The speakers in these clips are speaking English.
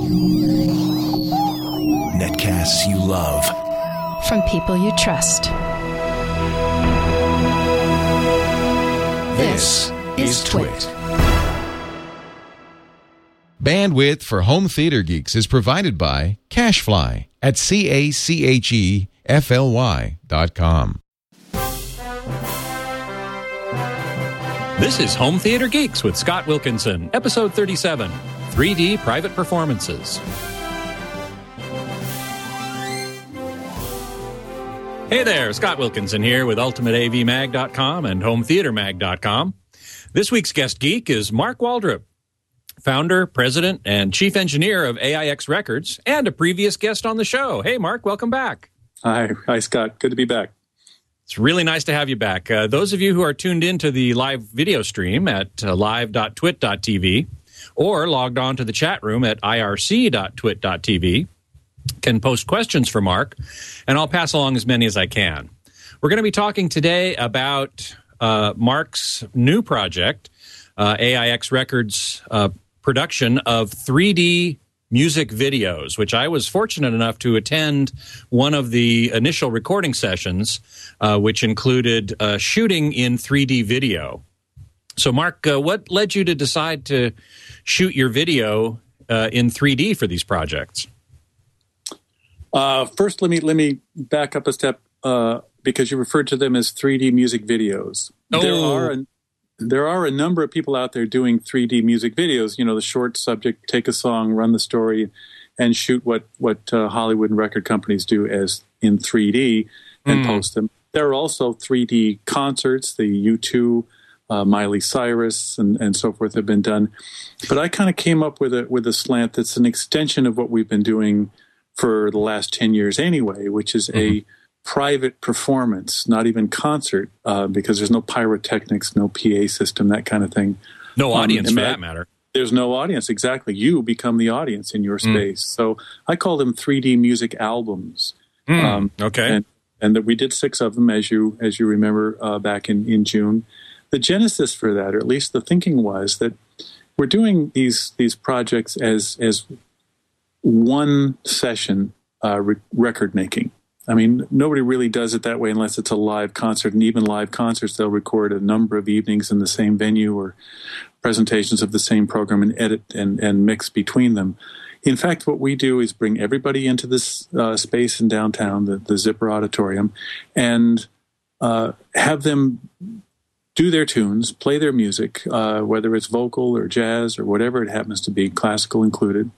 Netcasts you love. From people you trust. This is Twit. Bandwidth for home theater geeks is provided by CacheFly at CACHEFLY.com. This is Home Theater Geeks with Scott Wilkinson, episode 37, 3D Private Performances. Hey there, Scott Wilkinson here with UltimateAVMag.com and HomeTheaterMag.com. This week's guest geek is Mark Waldrop, founder, president, and chief engineer of AIX Records, and a previous guest on the show. Hey, Mark, welcome back. Hi, Scott. Good to be back. It's really nice to have you back. Those of you who are tuned into the live video stream at live.twit.tv or logged on to the chat room at irc.twit.tv can post questions for Mark, and I'll pass along as many as I can. We're going to be talking today about Mark's new project, AIX Records' production of 3D music videos, which I was fortunate enough to attend one of the initial recording sessions, which included shooting in 3D video. So, Mark, what led you to decide to shoot your video in 3D for these projects? First, let me back up a step because you referred to them as 3D music videos. Oh. There are a number of people out there doing 3D music videos. You know, the short subject, take a song, run the story, and shoot what Hollywood and record companies do as in 3D and post them. There are also 3D concerts. The U2, Miley Cyrus, and so forth have been done. But I kind of came up with a slant that's an extension of what we've been doing for the last 10 years anyway, which is a private performance, not even concert, because there's no pyrotechnics, no PA system, that kind of thing. No audience for that matter. There's no audience, exactly. You become the audience in your space. So I call them 3D music albums. Okay. And that we did 6 of them, as you remember, back in June. The genesis for that, or at least the thinking, was that we're doing these projects as one session record making. I mean, nobody really does it that way unless it's a live concert. And even live concerts, they'll record a number of evenings in the same venue or presentations of the same program and edit and mix between them. In fact, what we do is bring everybody into this space in downtown, the Zipper Auditorium, and have them do their tunes, play their music, whether it's vocal or jazz or whatever it happens to be, classical included.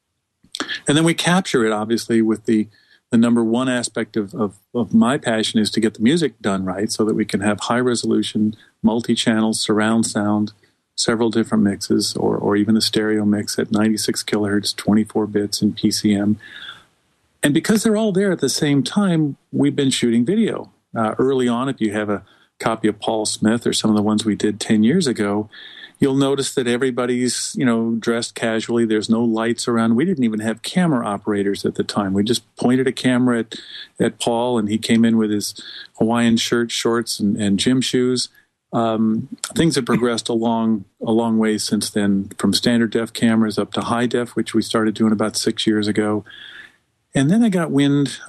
And then we capture it, obviously, with the number one aspect of my passion is to get the music done right so that we can have high-resolution, multi-channel, surround sound, several different mixes, or even a stereo mix at 96 kilohertz, 24 bits in PCM. And because they're all there at the same time, we've been shooting video. Early on, if you have a copy of Paul Smith or some of the ones we did 10 years ago, you'll notice that everybody's, dressed casually. There's no lights around. We didn't even have camera operators at the time. We just pointed a camera at Paul, and he came in with his Hawaiian shirt, shorts, and gym shoes. Things have progressed a long way since then, from standard def cameras up to high def, which we started doing about 6 years ago. And then I got wind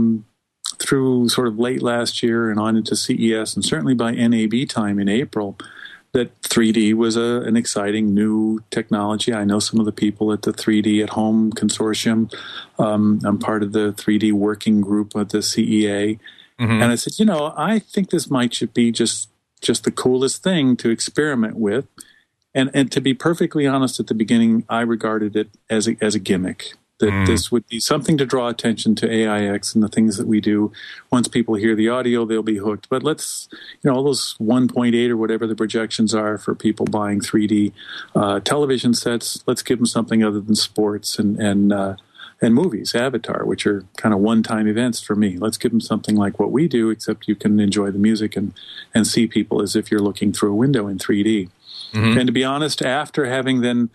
through sort of late last year and on into CES, and certainly by NAB time in April, that 3D was an exciting new technology. I know some of the people at the 3D at Home Consortium. I'm part of the 3D working group at the CEA. And I said, I think this should be just the coolest thing to experiment with. And to be perfectly honest, at the beginning, I regarded it as a gimmick. That this would be something to draw attention to AIX and the things that we do. Once people hear the audio, they'll be hooked. But let's, all those 1.8 or whatever the projections are for people buying 3D television sets, let's give them something other than sports and movies, Avatar, which are kind of one-time events for me. Let's give them something like what we do, except you can enjoy the music and see people as if you're looking through a window in 3D. And to be honest, after having then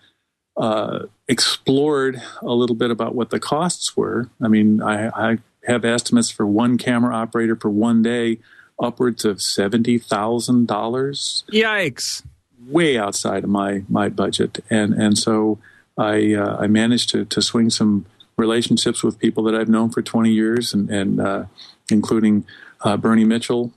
explored a little bit about what the costs were. I mean, I have estimates for one camera operator for one day upwards of $70,000. Yikes. Way outside of my budget. And so I managed to swing some relationships with people that I've known for 20 years, and including Bernie Mitchell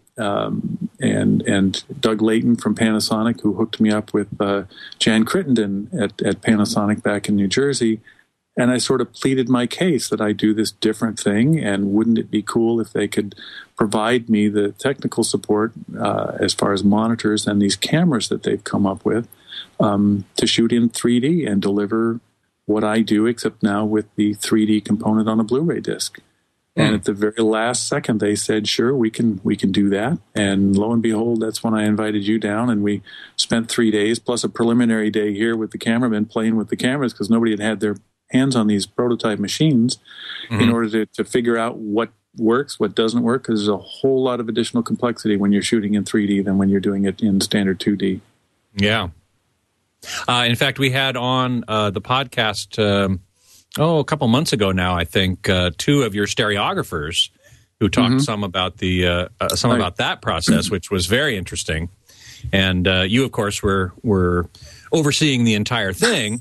and Doug Layton from Panasonic, who hooked me up with Jan Crittenden at Panasonic back in New Jersey. And I sort of pleaded my case that I do this different thing, and wouldn't it be cool if they could provide me the technical support as far as monitors and these cameras that they've come up with to shoot in 3D and deliver what I do, except now with the 3D component on a Blu-ray disc. And at the very last second, they said, "Sure, we can do that." And lo and behold, that's when I invited you down, and we spent 3 days plus a preliminary day here with the cameramen playing with the cameras, because nobody had their hands on these prototype machines in order to figure out what works, what doesn't work, because there's a whole lot of additional complexity when you're shooting in 3D than when you're doing it in standard 2D. Yeah. In fact, we had on the podcast, a couple months ago now, I think, two of your stereographers who talked some about the about that process, which was very interesting. And you, of course, were overseeing the entire thing.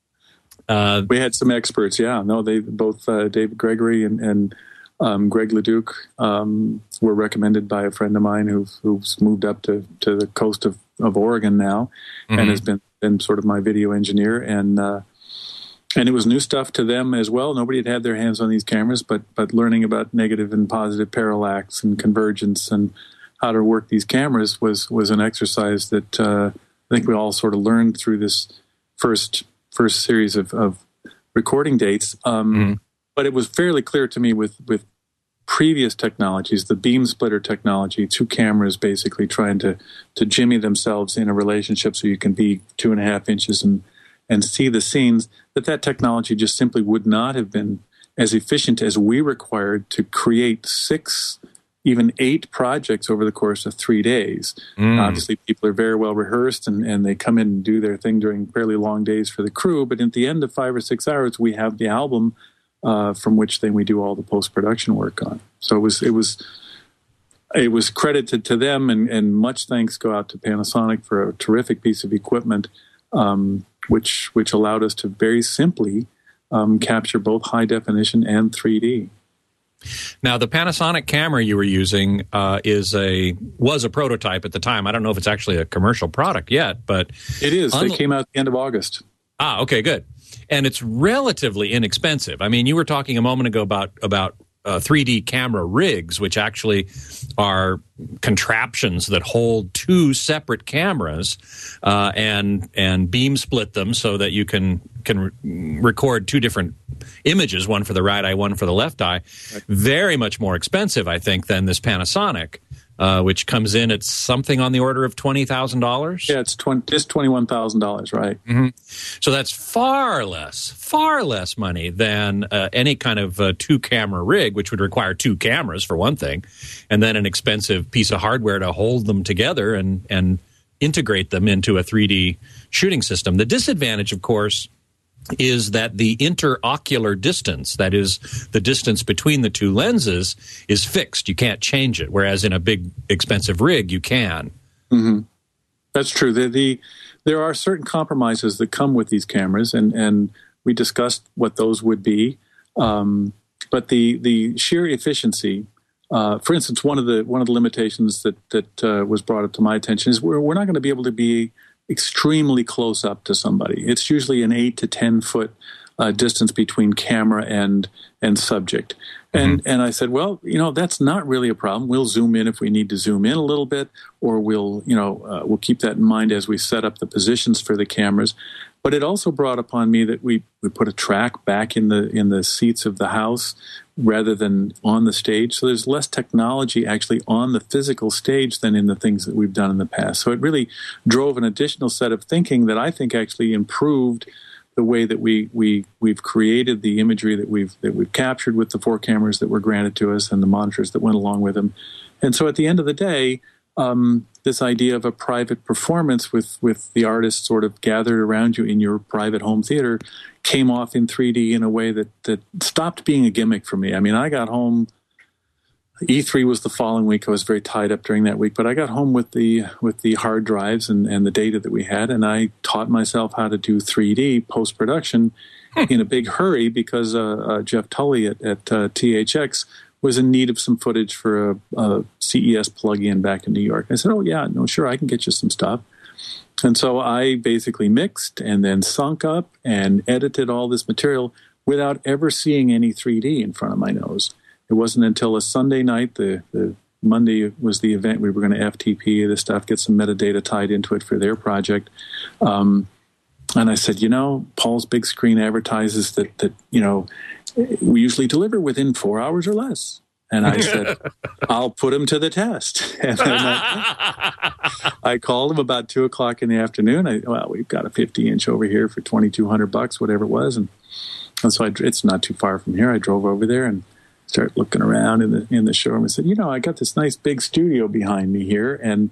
We had some experts, yeah. No, they both David Gregory and Greg Leduc were recommended by a friend of mine who's moved up to the coast of Oregon now, and has been sort of my video engineer, and it was new stuff to them as well. Nobody had their hands on these cameras, but learning about negative and positive parallax and convergence and how to work these cameras was an exercise that I think we all sort of learned through this first series of recording dates. But it was fairly clear to me with previous technologies, the beam splitter technology, two cameras basically trying to jimmy themselves in a relationship so you can be 2.5 inches and see the scenes, that technology just simply would not have been as efficient as we required to create 6, even 8 projects over the course of 3 days. Obviously, people are very well rehearsed, and they come in and do their thing during fairly long days for the crew. But at the end of 5 or 6 hours, we have the album from which then we do all the post-production work on. So it was credited to them, and much thanks go out to Panasonic for a terrific piece of equipment, which allowed us to very simply capture both high definition and 3D. Now, the Panasonic camera you were using was a prototype at the time. I don't know if it's actually a commercial product yet, but it is. They came out at the end of August. Ah, okay, good. And it's relatively inexpensive. I mean, you were talking a moment ago about 3D camera rigs, which actually are contraptions that hold 2 separate cameras and beam split them so that you can record 2 different images, one for the right eye, one for the left eye. Right. Very much more expensive, I think, than this Panasonic, which comes in at something on the order of $20,000. Yeah, it's just $21,000, right? Mm-hmm. So that's far less money than any kind of 2-camera rig, which would require 2 cameras for one thing, and then an expensive piece of hardware to hold them together and integrate them into a 3D shooting system. The disadvantage, of course, is that the interocular distance, that is the distance between the 2 lenses, is fixed. You can't change it, whereas in a big, expensive rig, you can. Mm-hmm. That's true. There are certain compromises that come with these cameras, and we discussed what those would be. But the sheer efficiency, for instance, one of the limitations that was brought up to my attention is we're not going to be able to be extremely close up to somebody. It's usually an 8 to 10 foot distance between camera and subject. And I said, well, that's not really a problem. We'll zoom in if we need to zoom in a little bit, or we'll keep that in mind as we set up the positions for the cameras. But it also brought upon me that we put a track back in the seats of the house rather than on the stage. So there's less technology actually on the physical stage than in the things that we've done in the past. So it really drove an additional set of thinking that I think actually improved the way that we've created the imagery that we've captured with the 4 cameras that were granted to us and the monitors that went along with them. And so at the end of the day, this idea of a private performance with the artist sort of gathered around you in your private home theater came off in 3D in a way that stopped being a gimmick for me. I mean, I got home E3 was the following week. I was very tied up during that week, but I got home with the hard drives and the data that we had, and I taught myself how to do 3D post-production in a big hurry because Jeff Tully at THX was in need of some footage for a CES plug-in back in New York. I said, oh, yeah, no, sure, I can get you some stuff. And so I basically mixed and then sunk up and edited all this material without ever seeing any 3D in front of my nose. It wasn't until a Sunday night, the Monday was the event, we were going to FTP the stuff, get some metadata tied into it for their project. And I said, Paul's Big Screen advertises that we usually deliver within 4 hours or less. And I said, I'll put him to the test. And then I called him about 2 o'clock in the afternoon. We've got a 50-inch over here for $2,200, whatever it was. And so it's not too far from here. I drove over there and started looking around in the showroom. I said, I got this nice big studio behind me here, and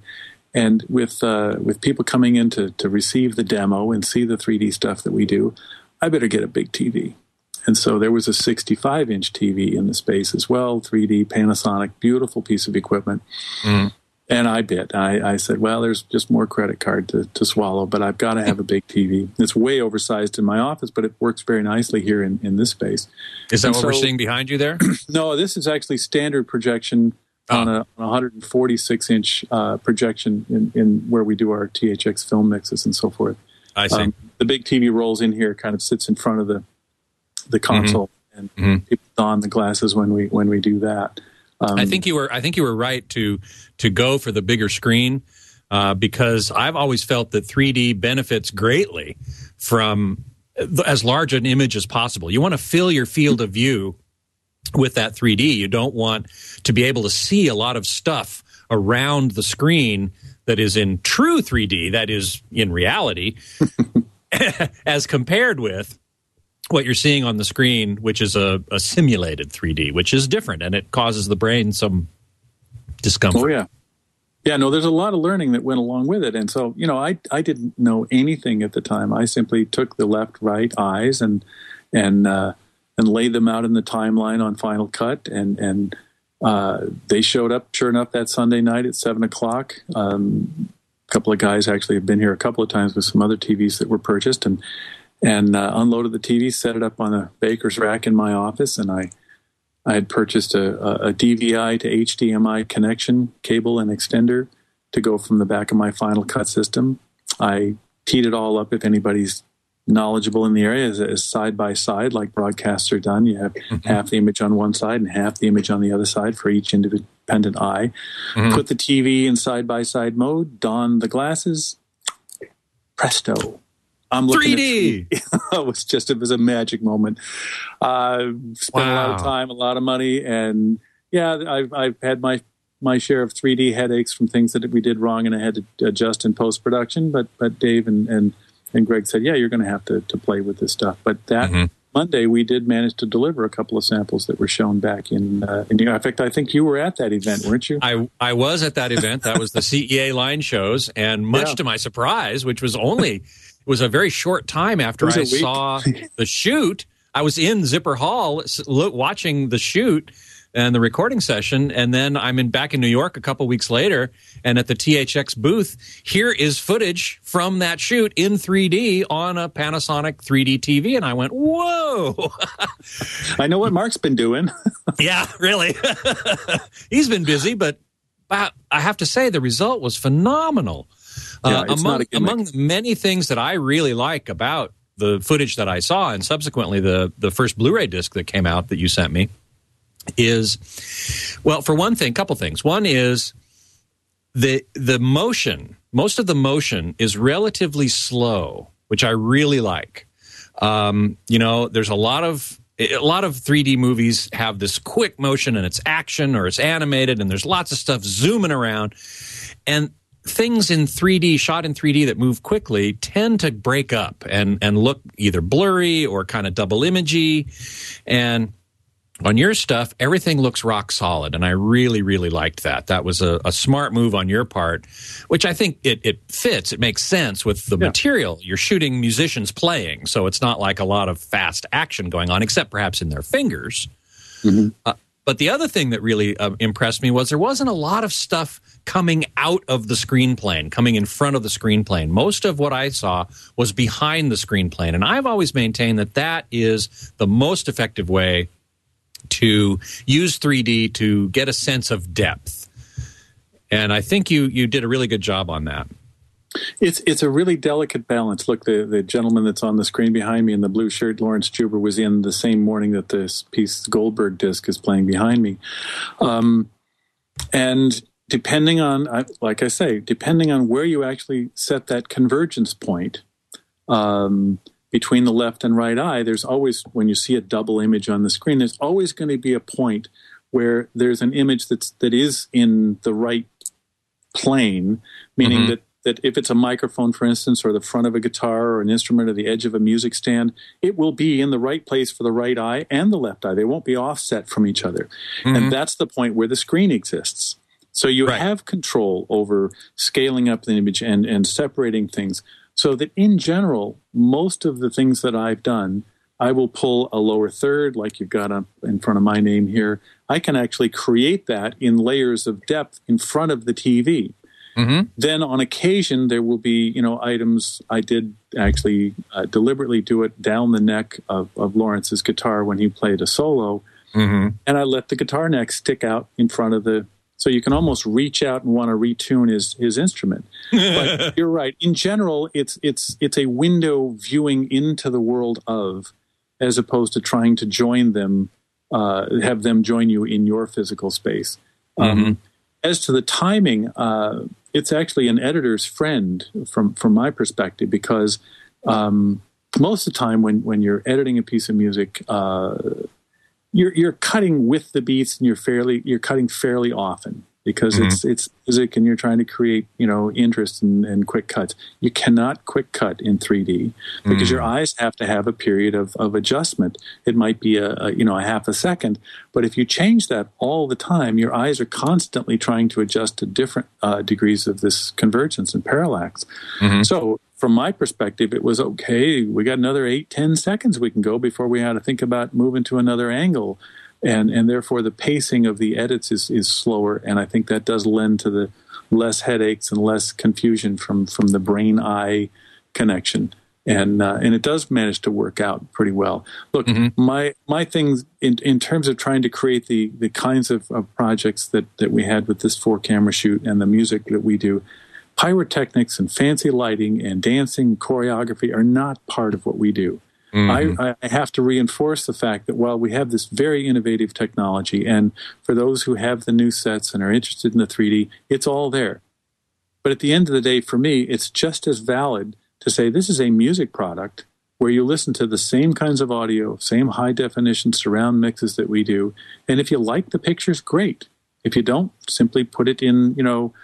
with people coming in to receive the demo and see the 3D stuff that we do, I better get a big TV. And so there was a 65-inch TV in the space as well, 3D, Panasonic, beautiful piece of equipment. Mm. And I bit. I said, well, there's just more credit card to swallow, but I've got to have a big TV. It's way oversized in my office, but it works very nicely here in this space. Is that what we're seeing behind you there? No, this is actually standard projection on a 146-inch projection in where we do our THX film mixes and so forth. I see. The big TV rolls in here, kind of sits in front of the console, and people don the glasses when we do that. I think you were right to go for the bigger screen because I've always felt that 3D benefits greatly from as large an image as possible. You want to fill your field of view with that 3D. You don't want to be able to see a lot of stuff around the screen that is in true 3D, that is in reality, as compared with what you're seeing on the screen, which is a simulated 3D, which is different, and it causes the brain some discomfort. Oh, yeah. Yeah, no, there's a lot of learning that went along with it. And so, I didn't know anything at the time. I simply took the left, right eyes and laid them out in the timeline on Final Cut. And they showed up, sure enough, that Sunday night at 7 o'clock. A couple of guys actually have been here a couple of times with some other TVs that were purchased, and unloaded the TV, set it up on a baker's rack in my office, and I had purchased a DVI to HDMI connection cable and extender to go from the back of my Final Cut system. I teed it all up, if anybody's knowledgeable in the area, as side by side, like broadcasts are done. You have half the image on one side and half the image on the other side for each independent eye. Put the TV in side by side mode, don the glasses, presto. I'm looking 3D. It was a magic moment. Spent a lot of time, a lot of money, and I've had my share of 3D headaches from things that we did wrong, and I had to adjust in post production. But Dave and Greg said, you're going to have to play with this stuff. But that Monday, we did manage to deliver a couple of samples that were shown back in New York. In fact, I think you were at that event, weren't you? I was at that event. That was the CEA line shows, and much to my surprise, which was only. It was a very short time after I saw the shoot. I was in Zipper Hall watching the shoot and the recording session, and then I'm back in New York a couple weeks later, and at the THX booth, here is footage from that shoot in 3D on a Panasonic 3D TV, and I went, whoa! I know what Mark's been doing. Yeah, really. He's been busy, but I have to say the result was phenomenal. Among many things that I really like about the footage that I saw, and subsequently the first Blu-ray disc that came out that you sent me, is, well, for one thing, couple things. One is the motion. Most of the motion is relatively slow, which I really like. There's a lot of 3D movies have this quick motion, and it's action or it's animated, and there's lots of stuff zooming around, and things in 3D, shot in 3D that move quickly, tend to break up and look either blurry or kind of double imagey. And on your stuff, everything looks rock solid, and I really, really liked that. That was a smart move on your part, which I think it fits. It makes sense with the material. You're shooting musicians playing, so it's not like a lot of fast action going on, except perhaps in their fingers. But the other thing that really impressed me was there wasn't a lot of stuff coming out of the screen plane, coming in front of the screen plane. Most of what I saw was behind the screen plane. And I've always maintained that that is the most effective way to use 3D to get a sense of depth. And I think you did a really good job on that. It's a really delicate balance. Look, the gentleman that's on the screen behind me in the blue shirt, Lawrence Juber, was in the same morning that this piece Goldberg disc is playing behind me. And depending on, like I say, depending on where you actually set that convergence point between the left and right eye, there's always, when you see a double image on the screen, there's always going to be a point where there's an image that is in the right plane, meaning that if it's a microphone, for instance, or the front of a guitar or an instrument or the edge of a music stand, it will be in the right place for the right eye and the left eye. They won't be offset from each other. And that's the point where the screen exists. So you have control over scaling up the image and separating things, so that in general, most of the things that I've done, I will pull a lower third, like you've got up in front of my name here. I can actually create that in layers of depth in front of the TV. Then on occasion, there will be, items. I did actually deliberately do it down the neck of Lawrence's guitar when he played a solo. And I let the guitar neck stick out in front of the, so you can almost reach out and want to retune his instrument. But you're right. In general, it's a window viewing into the world of, as opposed to trying to join them, have them join you in your physical space. As to the timing, it's actually an editor's friend from my perspective, because most of the time when you're editing a piece of music, you're cutting with the beats, and you're cutting fairly often, because it's music and you're trying to create interest and quick cuts. You cannot quick cut in 3D because your eyes have to have a period of adjustment. It might be a half a second, but if you change that all the time, your eyes are constantly trying to adjust to different degrees of this convergence and parallax. So from my perspective, it was okay. We got another 8-10 seconds we can go before we had to think about moving to another angle. And therefore, the pacing of the edits is slower, and I think that does lend to the less headaches and less confusion from the brain-eye connection, and it does manage to work out pretty well. Look, my things in terms of trying to create the kinds of projects that we had with this 4-camera shoot and the music that we do, pyrotechnics and fancy lighting and dancing choreography are not part of what we do. I have to reinforce the fact that while we have this very innovative technology, and for those who have the new sets and are interested in the 3D, it's all there. But at the end of the day, for me, it's just as valid to say this is a music product where you listen to the same kinds of audio, same high-definition surround mixes that we do. And if you like the pictures, great. If you don't, simply put it in,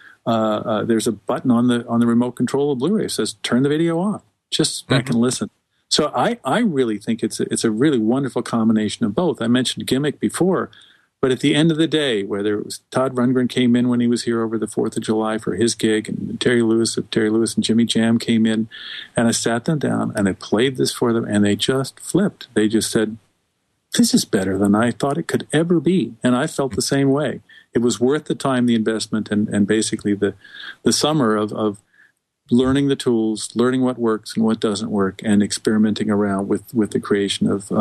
there's a button on the remote control of Blu-ray that says turn the video off. Just sit back and listen. So I really think it's a really wonderful combination of both. I mentioned Gimmick before, but at the end of the day, whether it was Todd Rundgren came in when he was here over the 4th of July for his gig, and Terry Lewis and Jimmy Jam came in, and I sat them down and I played this for them, and they just flipped. They just said, this is better than I thought it could ever be. And I felt the same way. It was worth the time, the investment, and basically the summer of learning the tools, learning what works and what doesn't work, and experimenting around with the creation of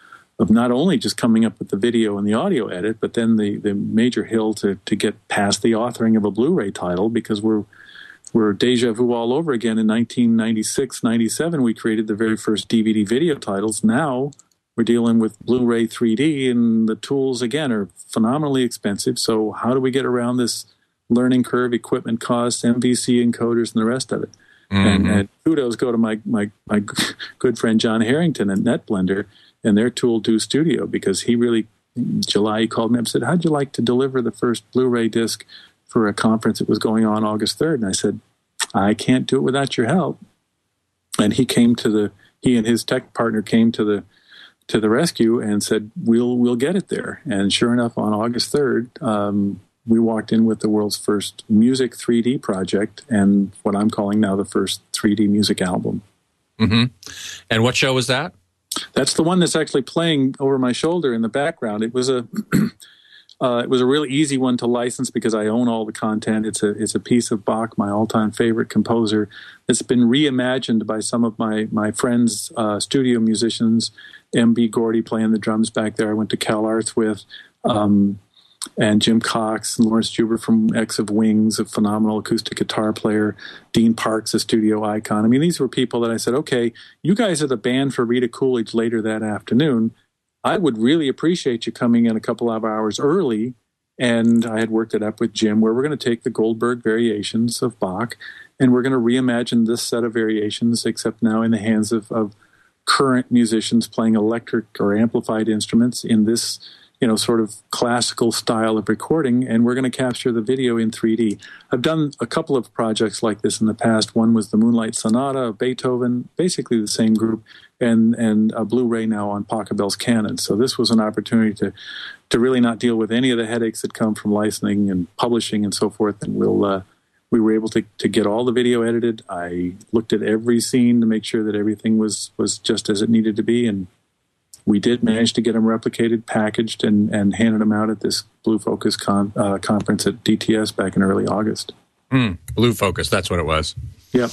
not only just coming up with the video and the audio edit, but then the major hill to get past the authoring of a Blu-ray title, because we're deja vu all over again. In 1996, 97, we created the very first DVD video titles. Now we're dealing with Blu-ray 3D, and the tools, again, are phenomenally expensive. So how do we get around this learning curve, equipment costs, MVC encoders, and the rest of it? And kudos go to my good friend John Harrington at NetBlender and their tool Do Studio, because he really, in July, he called me up and said, how'd you like to deliver the first Blu-ray disc for a conference that was going on August 3rd? And I said, I can't do it without your help. And he and his tech partner came to the rescue and said, we'll get it there. And sure enough, on August 3rd, we walked in with the world's first music 3D project, and what I'm calling now the first 3D music album. And what show was that? That's the one that's actually playing over my shoulder in the background. It was It was a really easy one to license because I own all the content. It's a piece of Bach, my all-time favorite composer, that's been reimagined by some of my friends, studio musicians. M.B. Gordy playing the drums back there. I went to Cal Arts with, and Jim Cox and Lawrence Juber from X of Wings, a phenomenal acoustic guitar player. Dean Parks, a studio icon. I mean, these were people that I said, okay, you guys are the band for Rita Coolidge later that afternoon. I would really appreciate you coming in a couple of hours early. And I had worked it up with Jim, where we're going to take the Goldberg variations of Bach, and we're going to reimagine this set of variations, except now in the hands of current musicians playing electric or amplified instruments in this, sort of classical style of recording, and we're going to capture the video in 3D. I've done a couple of projects like this in the past. One was the Moonlight Sonata of Beethoven, basically the same group, and a Blu-ray now on Pachelbel's Canon. So this was an opportunity to really not deal with any of the headaches that come from licensing and publishing and so forth, and we were able to get all the video edited. I looked at every scene to make sure that everything was just as it needed to be, and we did manage to get them replicated, packaged, and handed them out at this Blue Focus conference at DTS back in early August. Blue Focus, that's what it was. Yep.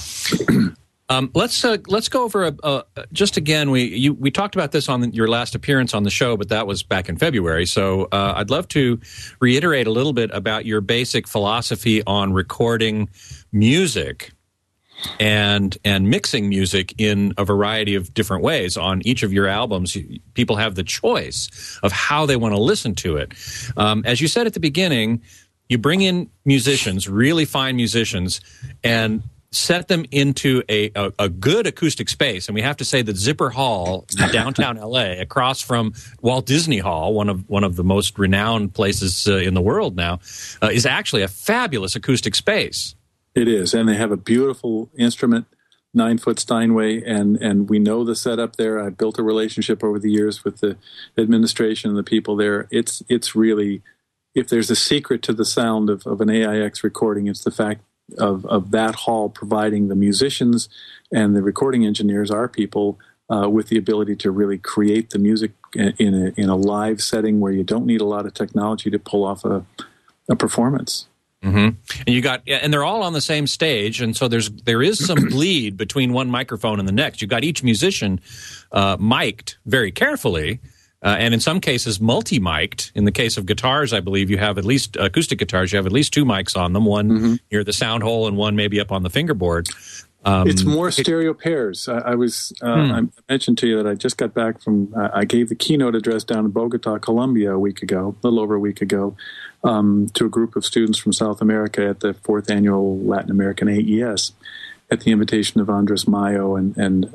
Let's go over just again. We talked about this on your last appearance on the show, but that was back in February. So I'd love to reiterate a little bit about your basic philosophy on recording music and mixing music in a variety of different ways. On each of your albums, people have the choice of how they want to listen to it. As you said at the beginning, you bring in musicians, really fine musicians, and set them into a good acoustic space. And we have to say that Zipper Hall, downtown LA, across from Walt Disney Hall, one of the most renowned places in the world now, is actually a fabulous acoustic space. It is, and they have a beautiful instrument, 9-foot Steinway, and we know the setup there. I've built a relationship over the years with the administration and the people there. It's really, if there's a secret to the sound of an AIX recording, it's the fact of that hall providing the musicians and the recording engineers, our people, with the ability to really create the music in a live setting where you don't need a lot of technology to pull off a performance. Mm-hmm. And they're all on the same stage, and so there is some bleed between one microphone and the next. You've got each musician mic'd very carefully, and in some cases multi-mic'd. In the case of guitars, I believe you have at least acoustic guitars. You have at least two mics on them, one near the sound hole and one maybe up on the fingerboard. It's more stereo pairs. I mentioned to you that I just got back from, I gave the keynote address down in Bogota, Colombia a little over a week ago, to a group of students from South America at the 4th Annual Latin American AES at the invitation of Andres Mayo and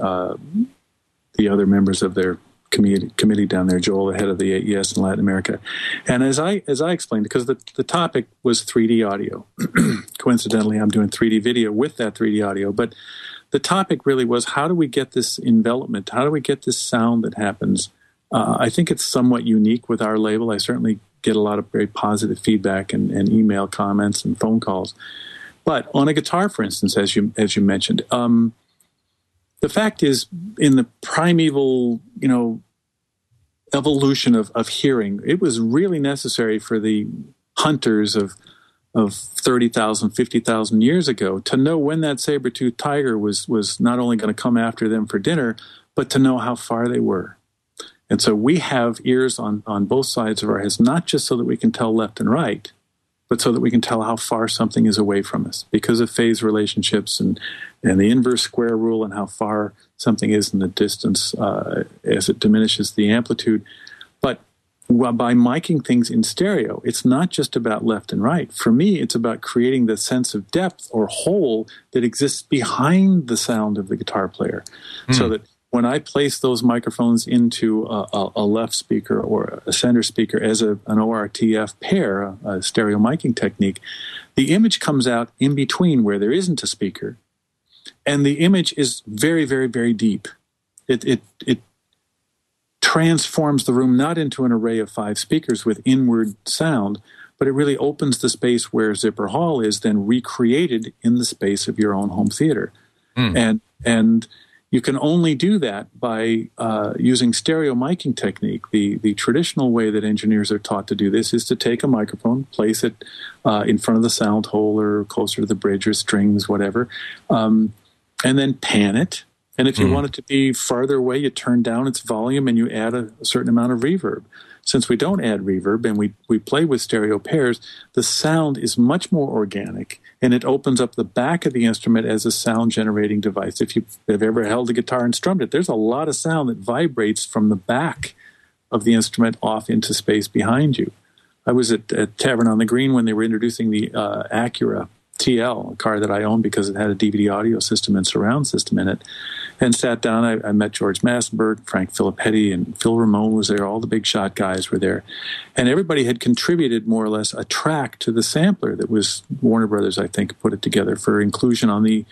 the other members of their committee down there, Joel, the head of the AES in Latin America. And as I explained, because the topic was 3D audio. Coincidentally, I'm doing 3D video with that 3D audio, but the topic really was, how do we get this envelopment? How do we get this sound that happens? I think it's somewhat unique with our label. I certainly get a lot of very positive feedback and email comments and phone calls. But on a guitar, for instance, as you mentioned, the fact is, in the primeval, evolution of hearing, it was really necessary for the hunters of 30,000, 50,000 years ago to know when that saber-toothed tiger was not only going to come after them for dinner, but to know how far they were. And so we have ears on both sides of our heads, not just so that we can tell left and right, but so that we can tell how far something is away from us because of phase relationships and the inverse square rule and how far something is in the distance as it diminishes the amplitude. But by miking things in stereo, it's not just about left and right. For me, it's about creating the sense of depth or hole that exists behind the sound of the guitar player. So that when I place those microphones into a left speaker or a center speaker as an ORTF pair, a stereo miking technique, the image comes out in between where there isn't a speaker, and the image is very, very, very deep. It transforms the room not into an array of 5 speakers with inward sound, but it really opens the space where Zipper Hall is then recreated in the space of your own home theater. And you can only do that by using stereo miking technique. The traditional way that engineers are taught to do this is to take a microphone, place it in front of the sound hole or closer to the bridge or strings, whatever, and then pan it. And if you want it to be farther away, you turn down its volume and you add a certain amount of reverb. Since we don't add reverb and we play with stereo pairs, the sound is much more organic, and it opens up the back of the instrument as a sound-generating device. If you've ever held a guitar and strummed it, there's a lot of sound that vibrates from the back of the instrument off into space behind you. I was at Tavern on the Green when they were introducing the Acura TL, a car that I owned because it had a DVD audio system and surround system in it, and sat down. I met George Massenburg, Frank Filippetti, and Phil Ramone was there. All the big shot guys were there. And everybody had contributed more or less a track to the sampler that was Warner Brothers, I think, put it together for inclusion on the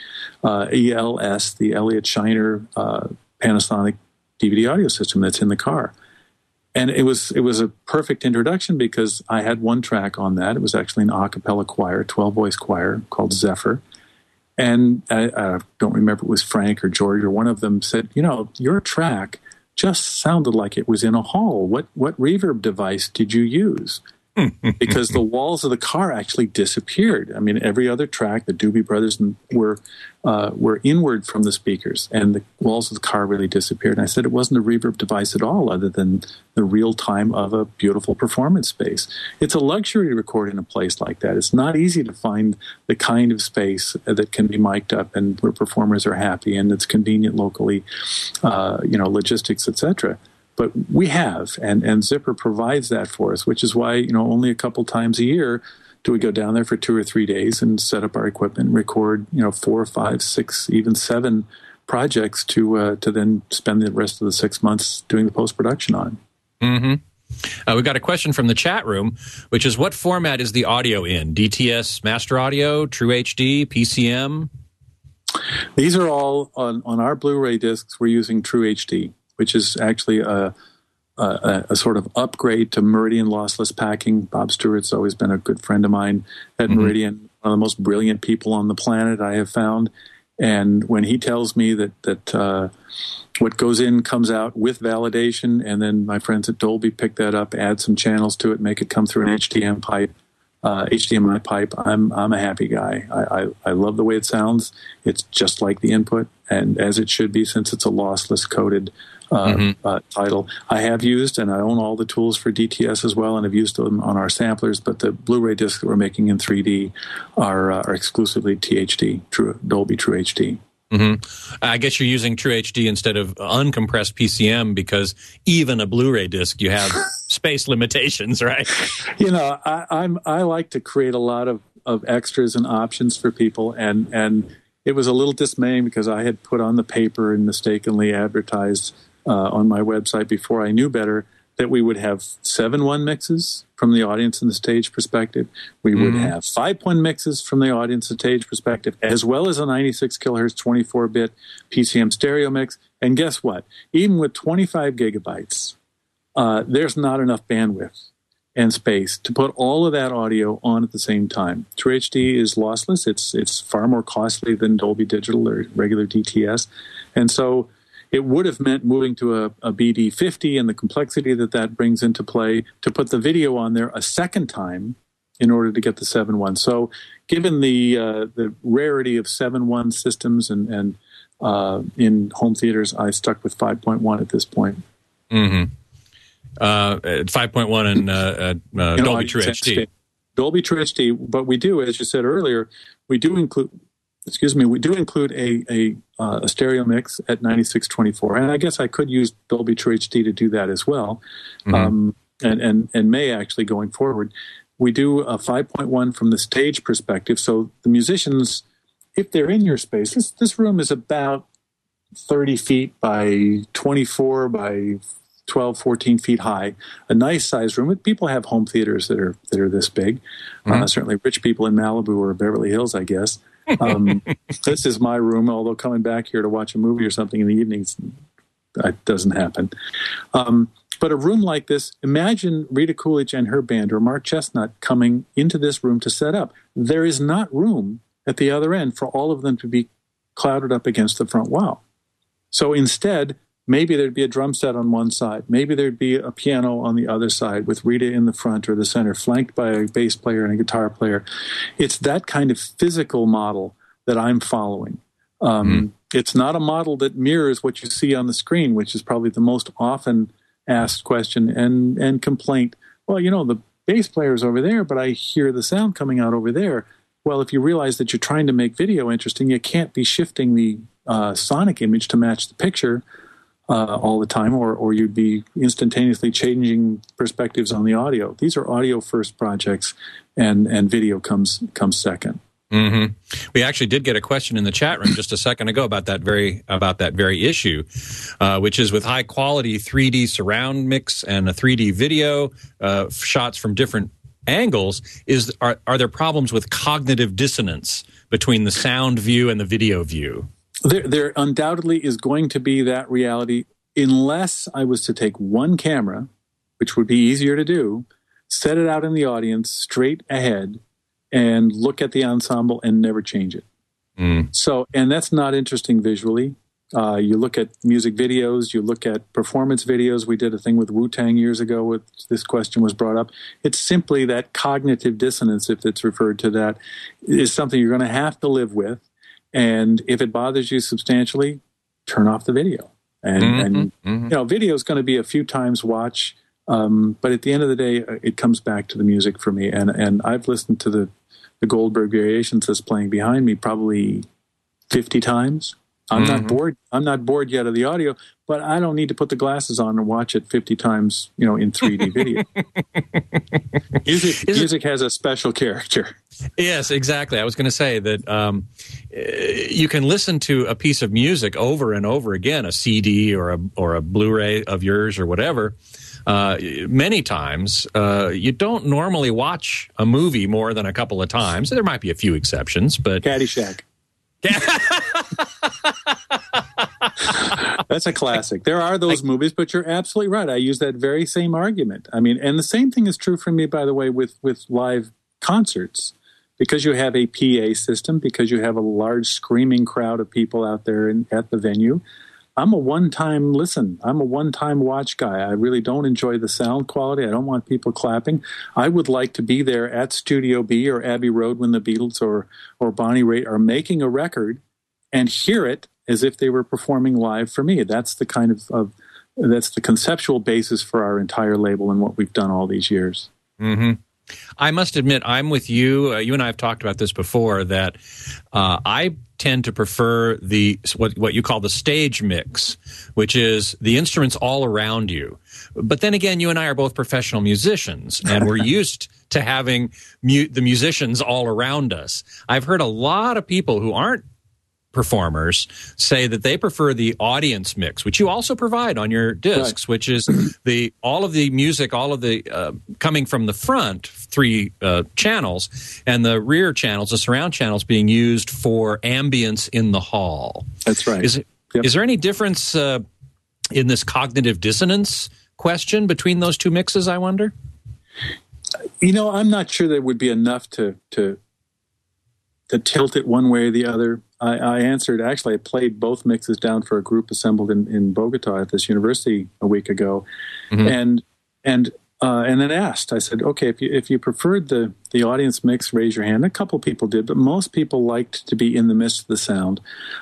ELS, the Elliott Shiner Panasonic DVD audio system that's in the car. And it was a perfect introduction because I had one track on that. It was actually an a cappella choir, 12-voice choir called Zephyr. And I don't remember if it was Frank or George or one of them said, your track just sounded like it was in a hall. What reverb device did you use? Because the walls of the car actually disappeared. I mean, every other track, the Doobie Brothers were inward from the speakers, and the walls of the car really disappeared. And I said it wasn't a reverb device at all, other than the real time of a beautiful performance space. It's a luxury to record in a place like that. It's not easy to find the kind of space that can be mic'd up and where performers are happy and it's convenient locally, logistics, etc. But we have, and Zipper provides that for us, which is why, only a couple times a year do we go down there for 2 or 3 days and set up our equipment and record, 4, 5, 6, even 7 projects to then spend the rest of the 6 months doing the post-production on. Mm-hmm. We've got a question from the chat room, which is, what format is the audio in? DTS Master Audio, True HD, PCM? These are all on our Blu-ray discs. We're using True HD, which is actually a sort of upgrade to Meridian lossless packing. Bob Stewart's always been a good friend of mine at Meridian, one of the most brilliant people on the planet I have found. And when he tells me that what goes in comes out with validation, and then my friends at Dolby pick that up, add some channels to it, make it come through an HDMI pipe, I'm a happy guy. I love the way it sounds. It's just like the input, and as it should be, since it's a lossless coded title. I have used, and I own all the tools for DTS as well, and have used them on our samplers, but the Blu-ray discs that we're making in 3D are exclusively THD, Dolby True HD. Mm-hmm. I guess you're using True HD instead of uncompressed PCM because even a Blu-ray disc, you have space limitations, right? I like to create a lot of extras and options for people, and it was a little dismaying because I had put on the paper and mistakenly advertised on my website before I knew better that we would have 7:1 mixes from the audience and the stage perspective. We would have 5.1 mixes from the audience and stage perspective, as well as a 96 kilohertz 24-bit PCM stereo mix. And guess what? Even with 25 gigabytes, there's not enough bandwidth and space to put all of that audio on at the same time. True HD is lossless. It's far more costly than Dolby Digital or regular DTS. And so it would have meant moving to a BD50 and the complexity that brings into play to put the video on there a second time in order to get the 7.1. So given the rarity of 7.1 systems and in home theaters, I stuck with 5.1 at this point. Mm-hmm. 5.1 and Dolby True HD. Dolby True HD, but we do, as you said earlier, we do include a stereo mix at 9624, and I guess I could use Dolby True HD to do that as well, and may actually going forward. We do a 5.1 from the stage perspective, so the musicians, if they're in your space, this room is about 30 feet by 24 by 12, 14 feet high, a nice size room. People have home theaters that are this big. Certainly rich people in Malibu or Beverly Hills, I guess. This is my room, although coming back here to watch a movie or something in the evenings, that doesn't happen. But a room like this, imagine Rita Coolidge and her band or Mark Chestnut coming into this room to set up. There is not room at the other end for all of them to be clouded up against the front wall. So instead, maybe there'd be a drum set on one side. Maybe there'd be a piano on the other side with Rita in the front or the center, flanked by a bass player and a guitar player. It's that kind of physical model that I'm following. It's not a model that mirrors what you see on the screen, which is probably the most often asked question and complaint. Well, the bass player's over there, but I hear the sound coming out over there. Well, if you realize that you're trying to make video interesting, you can't be shifting the sonic image to match the picture all the time, or you'd be instantaneously changing perspectives on the audio. These are audio-first projects, and video comes second. Mm-hmm. We actually did get a question in the chat room just a second ago about that very issue, which is with high quality 3D surround mix and a 3D video shots from different angles. Are there problems with cognitive dissonance between the sound view and the video view? There undoubtedly is going to be that reality, unless I was to take one camera, which would be easier to do, set it out in the audience straight ahead, and look at the ensemble and never change it. So, and that's not interesting visually. You look at music videos, you look at performance videos. We did a thing with Wu-Tang years ago where this question was brought up. It's simply that cognitive dissonance, if it's referred to that, is something you're going to have to live with. And if it bothers you substantially, turn off the video. And video is going to be a few times watch. But at the end of the day, it comes back to the music for me. And I've listened to the Goldberg Variations that's playing behind me probably 50 times. I'm not bored. I'm not bored yet of the audio, but I don't need to put the glasses on and watch it 50 times, in 3D video. Music has a special character. Yes, exactly. I was going to say that you can listen to a piece of music over and over again, a CD or a Blu-ray of yours or whatever, many times. You don't normally watch a movie more than a couple of times. There might be a few exceptions, but Caddyshack. That's a classic. There are those movies, but you're absolutely right. I use that very same argument. I mean, and the same thing is true for me, by the way, with live concerts. Because you have a PA system, because you have a large screaming crowd of people out there at the venue, I'm a one-time listen. I'm a one-time watch guy. I really don't enjoy the sound quality. I don't want people clapping. I would like to be there at Studio B or Abbey Road when the Beatles or Bonnie Raitt are making a record and hear it as if they were performing live for me. That's the kind of that's the conceptual basis for our entire label and what we've done all these years. Mm-hmm. I must admit, I'm with you. You and I have talked about this before, that I tend to prefer what you call the stage mix, which is the instruments all around you. But then again, you and I are both professional musicians, and we're used to having the musicians all around us. I've heard a lot of people who aren't performers say that they prefer the audience mix, which you also provide on your discs, right, which is all of the music, all of the coming from the front 3 channels, and the rear channels, the surround channels, being used for ambience in the hall. That's right. Is there any difference in this cognitive dissonance question between those two mixes, I wonder? I'm not sure there would be enough to tilt it one way or the other. I answered, actually, I played both mixes down for a group assembled in Bogota at this university a week ago, and then asked. I said, okay, if you preferred the audience mix, raise your hand. A couple people did, but most people liked to be in the midst of the sound.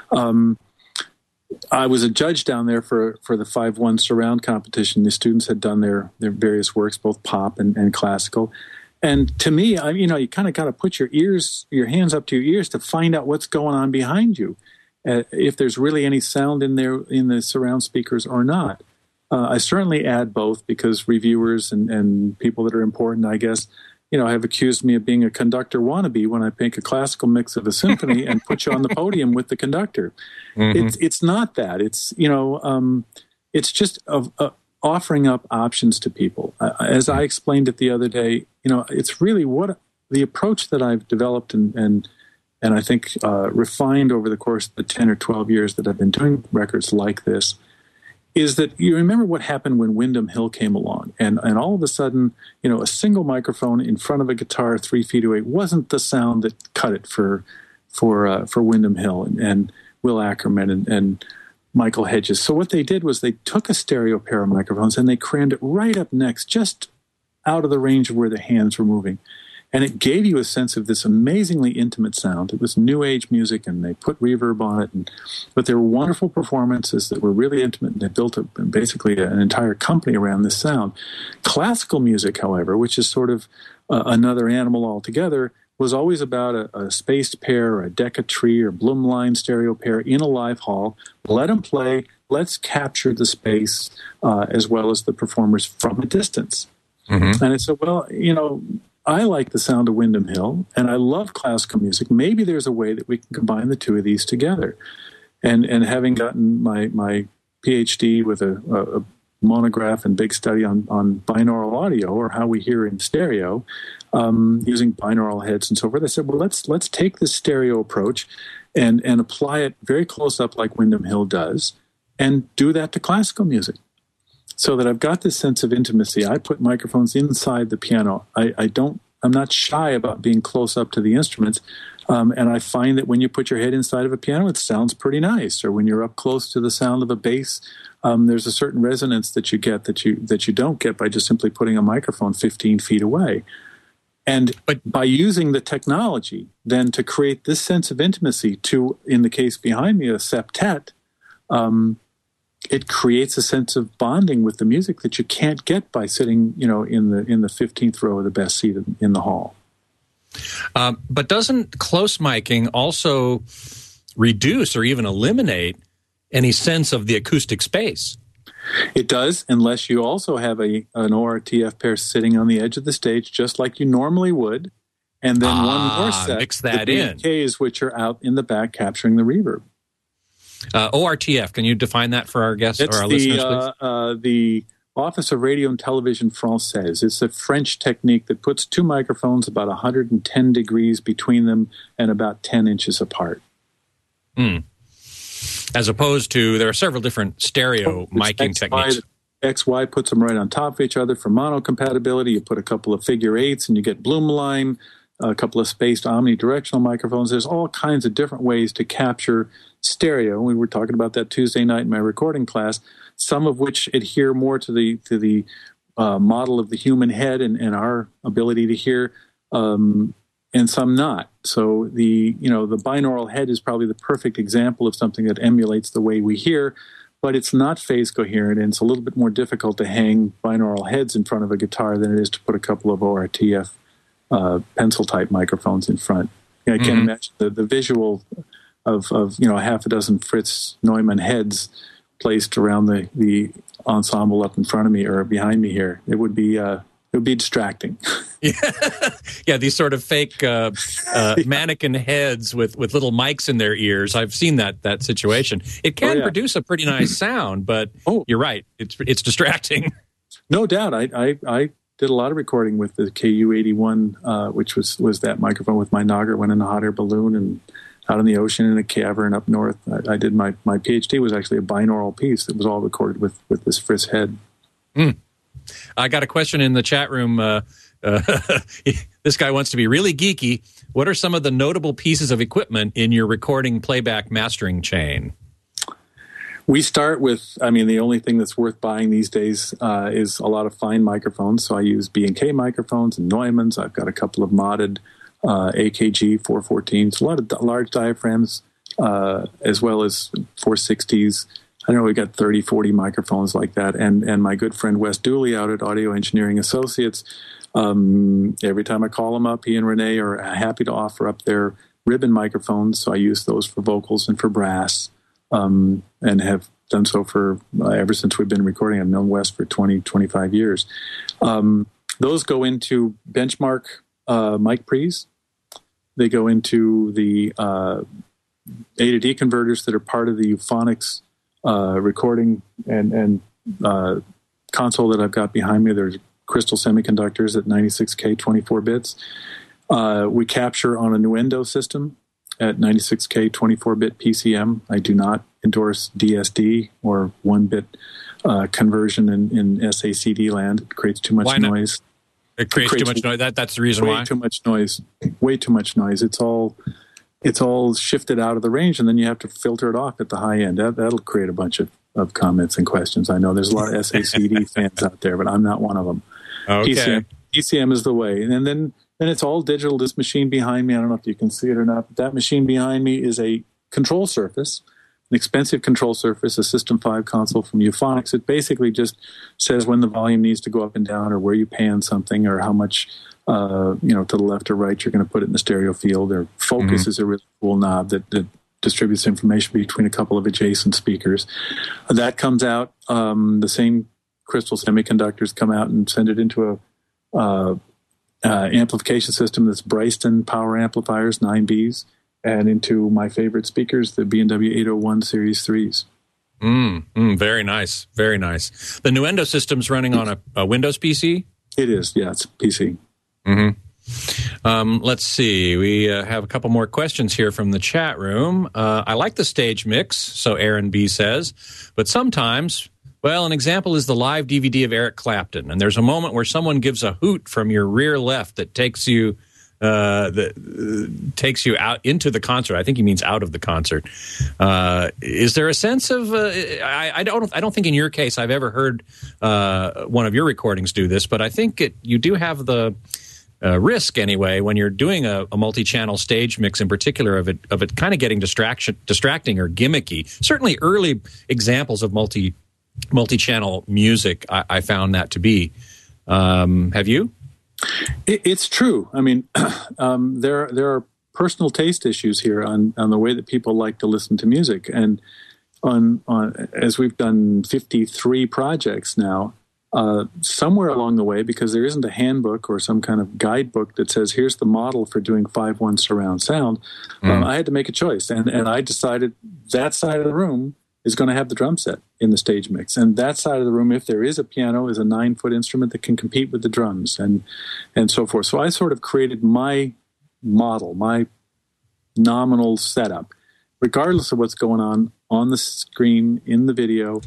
I was a judge down there for the 5-1 surround competition. The students had done their various works, both pop and classical. And to me, you kind of got to put your hands up to your ears to find out what's going on behind you, if there's really any sound in there in the surround speakers or not. I certainly add both because reviewers and people that are important, I guess, have accused me of being a conductor wannabe when I make a classical mix of a symphony and put you on the podium with the conductor. It's not that. It's just offering up options to people. As I explained it the other day, it's really what the approach that I've developed and I think refined over the course of the 10 or 12 years that I've been doing records like this, is that you remember what happened when Windham Hill came along, and all of a sudden, a single microphone in front of a guitar 3 feet away wasn't the sound that cut it for Windham Hill and Will Ackerman and Michael Hedges. So what they did was they took a stereo pair of microphones and they crammed it right up next, just out of the range of where the hands were moving. And it gave you a sense of this amazingly intimate sound. It was new age music, and they put reverb on it. But they were wonderful performances that were really intimate, and they built basically an entire company around this sound. Classical music, however, which is sort of another animal altogether, was always about a spaced pair, or a Decca Tree or Blumlein stereo pair in a live hall. Let them play. Let's capture the space as well as the performers from a distance. Mm-hmm. And I said, well, I like the sound of Windham Hill, and I love classical music. Maybe there's a way that we can combine the two of these together. And having gotten my PhD with a monograph and big study on binaural audio, or how we hear in stereo, using binaural heads and so forth, I said, well, let's take this stereo approach and apply it very close up like Windham Hill does, and do that to classical music. So that I've got this sense of intimacy. I put microphones inside the piano. I'm not shy about being close up to the instruments. And I find that when you put your head inside of a piano, it sounds pretty nice. Or when you're up close to the sound of a bass, there's a certain resonance that you get that you don't get by just simply putting a microphone 15 feet away. And by using the technology then to create this sense of intimacy to, in the case behind me, a septet, it creates a sense of bonding with the music that you can't get by sitting, in the 15th row of the best seat in the hall. But doesn't close miking also reduce or even eliminate any sense of the acoustic space? It does, unless you also have an ORTF pair sitting on the edge of the stage, just like you normally would, and then one more set, mix that the BKs, which are out in the back capturing the reverb. ORTF, can you define that for our guests or our listeners, please? The Office of Radio and Television Française. It's a French technique that puts two microphones about 110 degrees between them and about 10 inches apart. As opposed to, there are several different stereo miking techniques. XY puts them right on top of each other for mono compatibility. You put a couple of figure eights and you get Blumlein, a couple of spaced omnidirectional microphones. There's all kinds of different ways to capture stereo. We were talking about that Tuesday night in my recording class, some of which adhere more to the model of the human head and our ability to hear, and some not. So the binaural head is probably the perfect example of something that emulates the way we hear, but it's not phase coherent, and it's a little bit more difficult to hang binaural heads in front of a guitar than it is to put a couple of ORTF pencil-type microphones in front. I can't imagine the visual of half a dozen Fritz Neumann heads placed around the ensemble up in front of me or behind me here. It would be distracting. Yeah, these sort of fake mannequin heads with little mics in their ears. I've seen that situation. It can produce a pretty nice sound, but you're right. It's distracting. No doubt. I did a lot of recording with the KU-81, which was that microphone with my Nagar, went in a hot air balloon and out in the ocean in a cavern up north. I did my PhD was actually a binaural piece that was all recorded with this Fritz head. I got a question in the chat room. This guy wants to be really geeky. What are some of the notable pieces of equipment in your recording, playback, mastering chain? We start with, the only thing that's worth buying these days is a lot of fine microphones. So I use B&K microphones and Neumanns. I've got a couple of modded AKG 414s, a lot of large diaphragms, as well as 460s. I know we've got 30, 40 microphones like that. And my good friend Wes Dooley out at Audio Engineering Associates, every time I call him up, he and Renee are happy to offer up their ribbon microphones. So I use those for vocals and for brass, and have done so for ever since we've been recording. I've known Wes for 20, 25 years. Those go into Benchmark mic pre's. They go into the A to D converters that are part of the Euphonics recording and console that I've got behind me. There's crystal semiconductors at 96K 24 bits. We capture on a Nuendo system at 96K 24-bit PCM. I do not endorse DSD or 1-bit conversion in SACD land. It creates too much noise. It creates too much noise. That's the reason why. Way too much noise. Way too much noise. It's all it's all shifted out of the range, and then you have to filter it off at the high end. That'll create a bunch of comments and questions. I know there's a lot of SACD fans out there, but I'm not one of them. Okay. PCM is the way. And then it's all digital. This machine behind me, I don't know if you can see it or not, but that machine behind me is a control surface, an expensive control surface, a System 5 console from Euphonics. It basically just says when the volume needs to go up and down, or where you pan something, or how much to the left or right you're going to put it in the stereo field. Or focus is a really cool knob that distributes information between a couple of adjacent speakers. That comes out, the same crystal semiconductors come out and send it into a amplification system that's Bryston power amplifiers, 9Bs, and into my favorite speakers, the B&W 801 Series 3s. Very nice. Very nice. The Nuendo system's running on a Windows PC? It is, yeah, it's a PC. Let's see. We have a couple more questions here from the chat room. I like the stage mix, so Aaron B. says, but sometimes, well, an example is the live DVD of Eric Clapton, and there's a moment where someone gives a hoot from your rear left that takes you out into the concert. I think he means out of the concert. Is there a sense of? I don't think in your case I've ever heard one of your recordings do this, but I think you do have the risk anyway when you're doing a multi-channel stage mix, in particular, of it kind of getting distracting or gimmicky. Certainly, early examples of multi-channel music, I found that to be. Have you? It's true. I mean, there are personal taste issues here on the way that people like to listen to music, and on as we've done 53 projects now. Somewhere along the way, because there isn't a handbook or some kind of guidebook that says here's the model for doing 5.1 surround sound, I had to make a choice, and I decided that side of the room is going to have the drum set in the stage mix, and that side of the room, if there is a piano, is a 9-foot instrument that can compete with the drums, and so forth. So I sort of created my model, my nominal setup, regardless of what's going on the screen, in the video.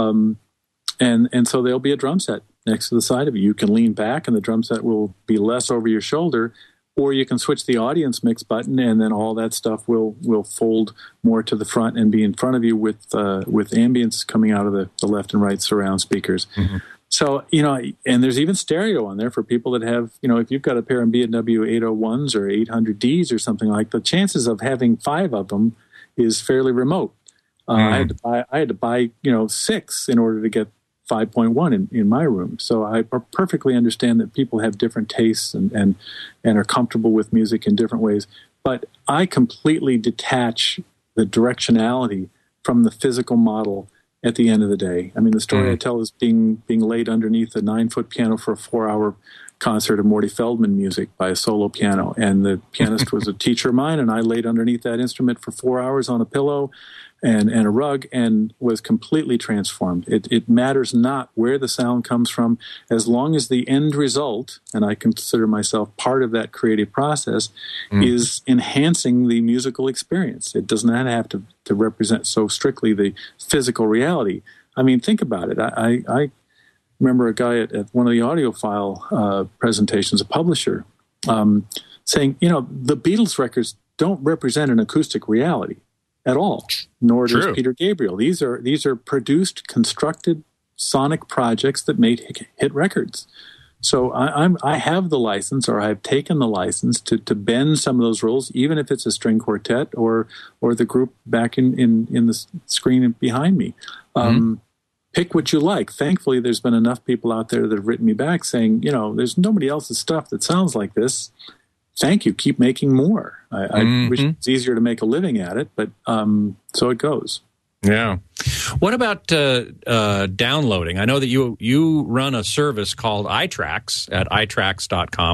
And so there'll be a drum set next to the side of it. You can lean back and the drum set will be less over your shoulder, or you can switch the audience mix button and then all that stuff will fold more to the front and be in front of you with ambience coming out of the left and right surround speakers. So, and there's even stereo on there for people that have, if you've got a pair of B&W 801s or 800Ds or something like, the chances of having 5 of them is fairly remote. I had to buy 6 in order to get 5.1 in my room. So I perfectly understand that people have different tastes and are comfortable with music in different ways. But I completely detach the directionality from the physical model at the end of the day. I mean, the story I tell is being laid underneath a 9-foot piano for a 4-hour concert of Morty Feldman music by a solo piano. And the pianist was a teacher of mine, and I laid underneath that instrument for 4 hours on a pillow and a rug, and was completely transformed. It matters not where the sound comes from, as long as the end result, and I consider myself part of that creative process, is enhancing the musical experience. It does not have to represent so strictly the physical reality. I mean, think about it. I remember a guy at one of the audiophile presentations, a publisher, saying, the Beatles records don't represent an acoustic reality at all, nor does Peter Gabriel. These are produced, constructed sonic projects that made hit records. So I have the license, or I've taken the license to bend some of those rules, even if it's a string quartet or the group back in the screen behind me. Pick what you like. Thankfully, there's been enough people out there that have written me back saying, there's nobody else's stuff that sounds like this. Thank you. Keep making more. I wish it's easier to make a living at it, but so it goes. Yeah. What about downloading? I know that you run a service called iTrax at iTrax.com,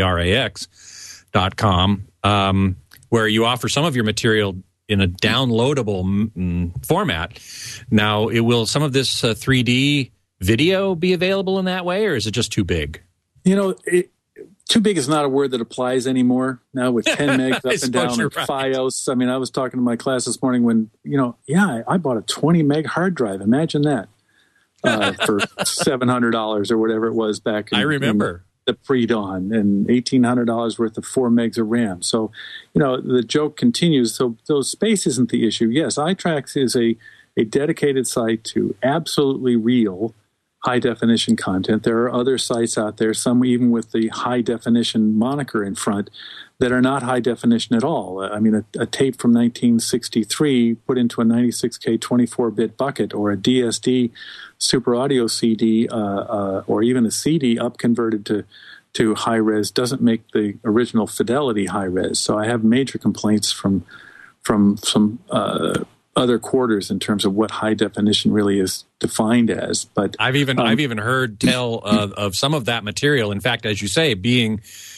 iTrax.com, where you offer some of your material in a downloadable format. Now, will some of this 3D video be available in that way, or is it just too big? Too big is not a word that applies anymore now with 10 megs up and down and FiOS. I mean, I was talking to my class this morning when, I bought a 20 meg hard drive. Imagine that for $700 or whatever it was back in, I remember. the pre-dawn and $1,800 worth of 4 megs of RAM. So, the joke continues. So space isn't the issue. Yes, iTracks is a dedicated site to absolutely real high-definition content. There are other sites out there, some even with the high-definition moniker in front, that are not high-definition at all. I mean, a tape from 1963 put into a 96K 24-bit bucket, or a DSD Super Audio CD, or even a CD up-converted to high-res doesn't make the original fidelity high-res. So I have major complaints from some other quarters in terms of what high definition really is defined as. But I've even heard tell of some of that material. In fact, as you say, being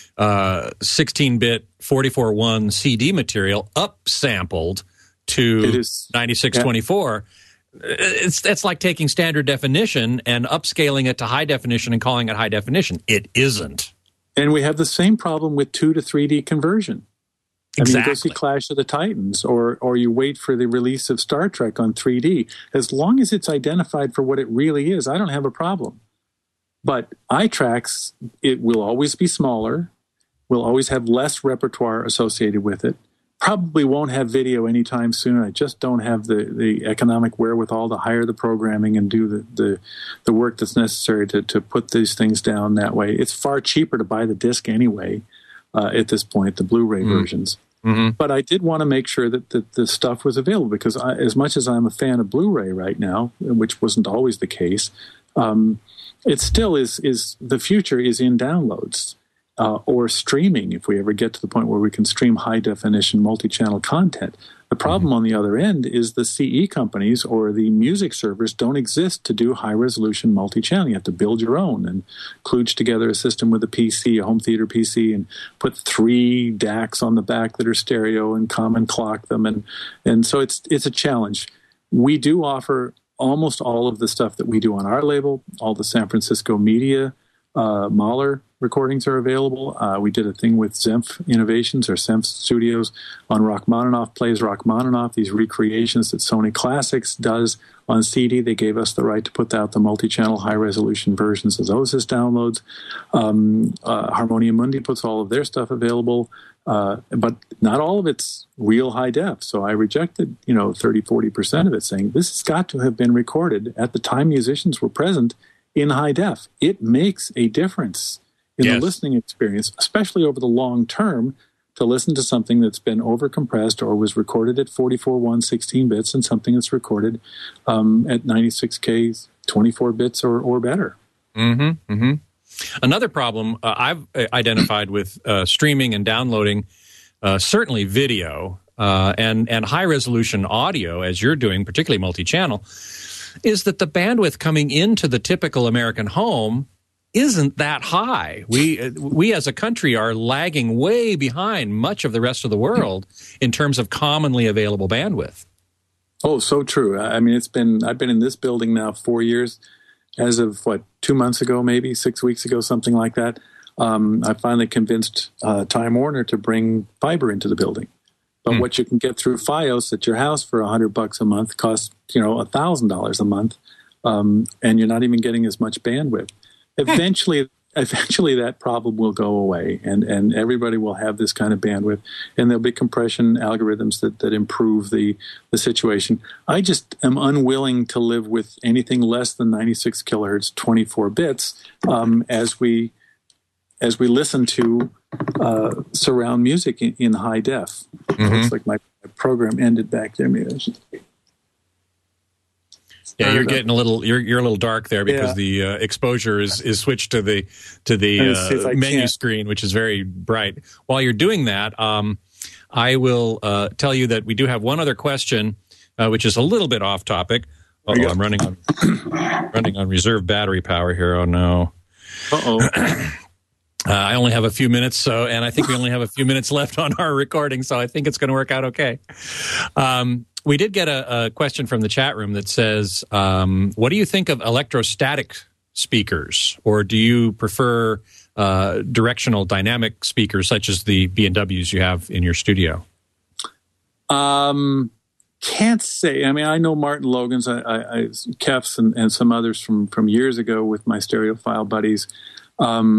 16-bit 44.1 CD material upsampled to 9624. It's like taking standard definition and upscaling it to high definition and calling it high definition. It isn't. And we have the same problem with 2 to 3D conversion. Exactly. I mean, you go see Clash of the Titans, or you wait for the release of Star Trek on 3D. As long as it's identified for what it really is, I don't have a problem. But iTracks, it will always be smaller, will always have less repertoire associated with it, probably won't have video anytime soon. I just don't have the economic wherewithal to hire the programming and do the work that's necessary to put these things down that way. It's far cheaper to buy the disc anyway at this point, the Blu-ray versions. Mm-hmm. But I did want to make sure that the stuff was available, because as much as I'm a fan of Blu-ray right now, which wasn't always the case, it still is the future is in downloads or streaming, if we ever get to the point where we can stream high-definition multi-channel content. The problem on the other end is the CE companies or the music servers don't exist to do high-resolution multi-channel. You have to build your own and kludge together a system with a PC, a home theater PC, and put 3 DACs on the back that are stereo and common clock them. And so it's a challenge. We do offer almost all of the stuff that we do on our label. All the San Francisco media, Mahler recordings are available. We did a thing with Zemph Innovations or Zemph Studios on Rachmaninoff Plays Rachmaninoff, these recreations that Sony Classics does on CD. They gave us the right to put out the multi-channel high-resolution versions of those as downloads. Harmonia Mundi puts all of their stuff available, but not all of it's real high def. So I rejected, 30-40% of it, saying this has got to have been recorded at the time musicians were present in high def. It makes a difference in the listening experience, especially over the long term, to listen to something that's been overcompressed or was recorded at 44.1 16 bits and something that's recorded at 96K 24 bits or better. Mm-hmm, mm-hmm. Another problem I've identified with streaming and downloading, certainly video and high-resolution audio, as you're doing, particularly multi-channel, is that the bandwidth coming into the typical American home isn't that high. We as a country are lagging way behind much of the rest of the world in terms of commonly available bandwidth. Oh, so true. I mean, I've been in this building now 4 years. As of 2 months ago, maybe 6 weeks ago, something like that. I finally convinced Time Warner to bring fiber into the building. But what you can get through FiOS at your house for $100 a month costs $1,000 a month, and you're not even getting as much bandwidth. Eventually that problem will go away, and everybody will have this kind of bandwidth, and there'll be compression algorithms that improve the situation. I just am unwilling to live with anything less than 96 kilohertz, 24 bits, as we listen to surround music in high def. Mm-hmm. Looks like my program ended back there. Maybe yeah, you're getting a little. You're a little dark there because the exposure is switched to the menu screen, which is very bright. While you're doing that, I will tell you that we do have one other question, which is a little bit off topic. I'm running on reserve battery power here. Oh no! I only have a few minutes, and I think we only have a few minutes left on our recording, so I think it's going to work out okay. We did get a question from the chat room that says, what do you think of electrostatic speakers, or do you prefer directional dynamic speakers such as the B&Ws you have in your studio? Can't say. I mean, I know Martin Logan's, Kef's, and some others from years ago with my stereophile buddies.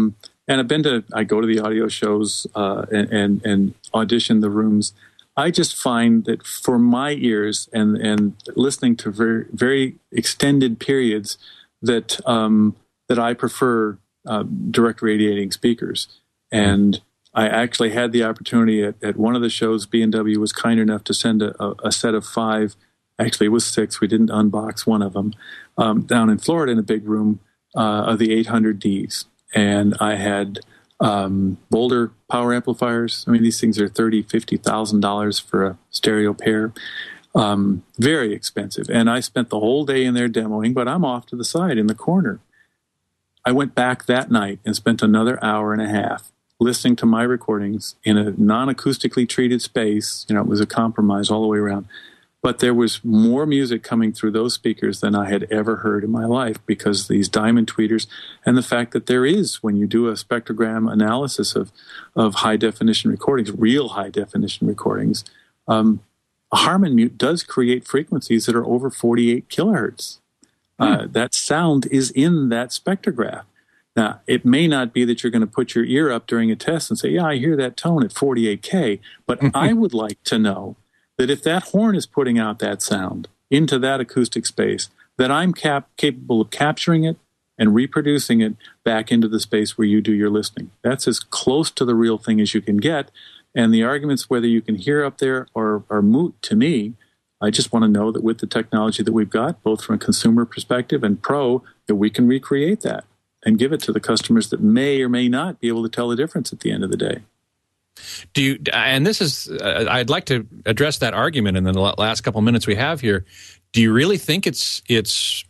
and I go to the audio shows and audition the rooms. I just find that for my ears and listening to very, very extended periods that I prefer direct radiating speakers. And I actually had the opportunity at one of the shows. B&W was kind enough to send a set of 5. Actually, it was 6. We didn't unbox one of them down in Florida in a big room of the 800Ds. And I had Boulder power amplifiers. I mean, these things are $30,000, $50,000 for a stereo pair. Very expensive. And I spent the whole day in there demoing, but I'm off to the side in the corner. I went back that night and spent another hour and a half listening to my recordings in a non-acoustically treated space. It was a compromise all the way around. But there was more music coming through those speakers than I had ever heard in my life, because these diamond tweeters and the fact that there is, when you do a spectrogram analysis of high-definition recordings, real high-definition recordings, a Harman mute does create frequencies that are over 48 kilohertz. That sound is in that spectrograph. Now, it may not be that you're going to put your ear up during a test and say, yeah, I hear that tone at 48K, but I would like to know that if that horn is putting out that sound into that acoustic space, that I'm capable of capturing it and reproducing it back into the space where you do your listening. That's as close to the real thing as you can get. And the arguments whether you can hear up there are moot to me. I just want to know that with the technology that we've got, both from a consumer perspective and pro, that we can recreate that and give it to the customers that may or may not be able to tell the difference at the end of the day. Do you? And this is, I'd like to address that argument in the last couple minutes we have here. Do you really think it's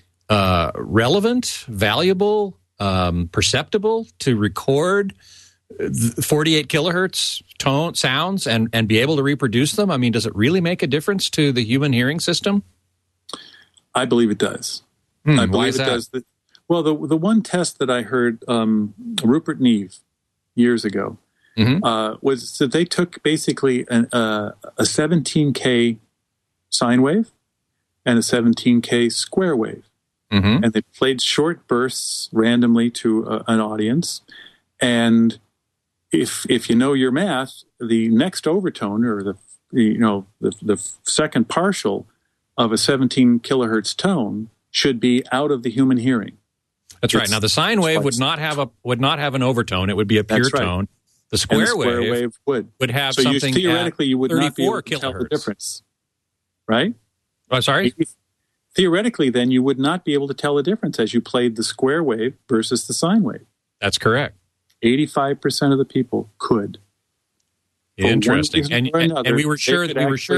relevant, valuable, perceptible to record 48 kilohertz tone sounds and be able to reproduce them? I mean, does it really make a difference to the human hearing system? I believe it does. I believe why is it that? does. Well, the one test that I heard Rupert Neve years ago was that they took basically a 17K sine wave and a 17K square wave. And they played short bursts randomly to an audience. And if you know your math, the next overtone, or the second partial of a 17 kilohertz tone, should be out of the human hearing. That's right. Now the sine wave would not have an overtone; it would be a pure tone. The square wave would have so something. Theoretically, you would not be able to kilohertz. tell the difference, right? Oh, sorry. Theoretically, then you would not be able to tell the difference as you played the square wave versus the sine wave. That's correct. 85% of the people could. Interesting. And we were sure that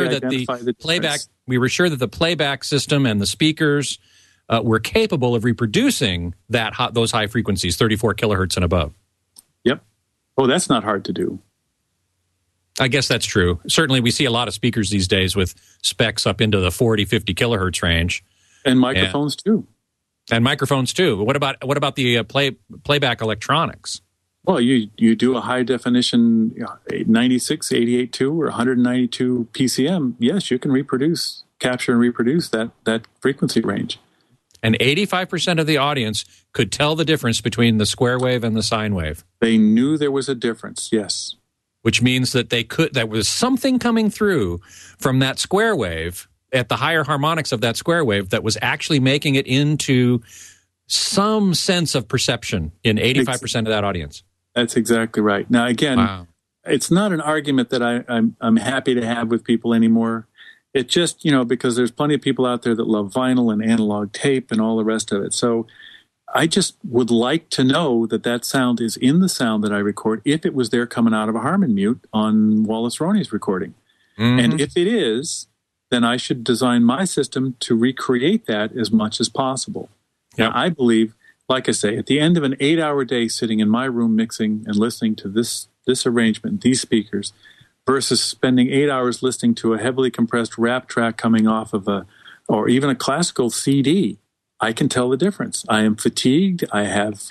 the playback system and the speakers were capable of reproducing those high frequencies, 34 kilohertz and above. Yep. Oh, that's not hard to do. I guess that's true. Certainly, we see a lot of speakers these days with specs up into the 40, 50 kilohertz range, and microphones too. And microphones too. What about the playback electronics? Well, you do a high definition 96, 88.2 or 192 PCM. Yes, you can capture and reproduce that frequency range. And 85% of the audience could tell the difference between the square wave and the sine wave. They knew there was a difference, yes. Which means that there was something coming through from that square wave at the higher harmonics of that square wave that was actually making it into some sense of perception in 85% of that audience. That's exactly right. Now, again, It's not an argument that I'm happy to have with people anymore. It just, because there's plenty of people out there that love vinyl and analog tape and all the rest of it. So I just would like to know that sound is in the sound that I record if it was there coming out of a Harman mute on Wallace Roney's recording. And if it is, then I should design my system to recreate that as much as possible. Now, I believe, like I say, at the end of an 8-hour day sitting in my room mixing and listening to this arrangement, these speakers, versus spending 8 hours listening to a heavily compressed rap track coming off of or even a classical CD, I can tell the difference. I am fatigued. I have,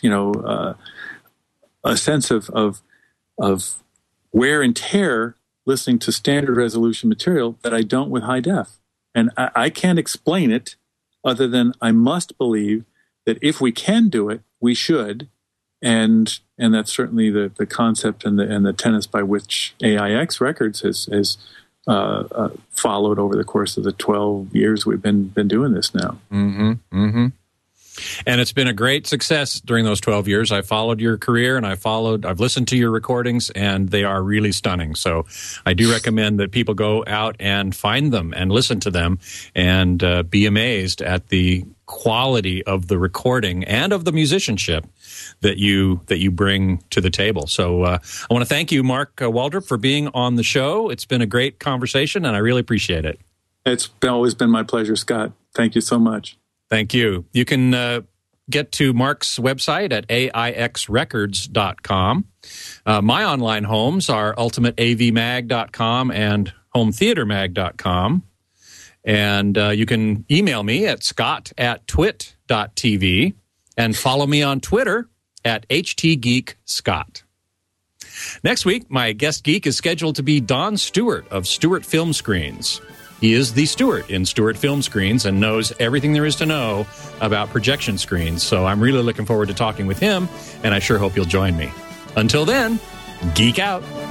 a sense of wear and tear listening to standard resolution material that I don't with high def. And I can't explain it other than I must believe that if we can do it, we should. And And that's certainly the concept and the tenets by which AIX Records has followed over the course of the 12 years we've been doing this now. Mm-hmm. Mm-hmm. And it's been a great success during those 12 years. I followed your career, and I've listened to your recordings, and they are really stunning. So I do recommend that people go out and find them and listen to them and be amazed at the quality of the recording and of the musicianship that you bring to the table. So I want to thank you, Mark Waldrop, for being on the show. It's been a great conversation, and I really appreciate it. It's always been my pleasure, Scott. Thank you so much. Thank you. You can get to Mark's website at AIXrecords.com. My online homes are ultimateavmag.com and hometheatermag.com. And you can email me at scott@twit.tv and follow me on Twitter at htgeekscott. Next week, my guest geek is scheduled to be Don Stewart of Stewart Film Screens. He is the Stewart in Stewart Film Screens and knows everything there is to know about projection screens. So I'm really looking forward to talking with him, and I sure hope you'll join me. Until then, geek out.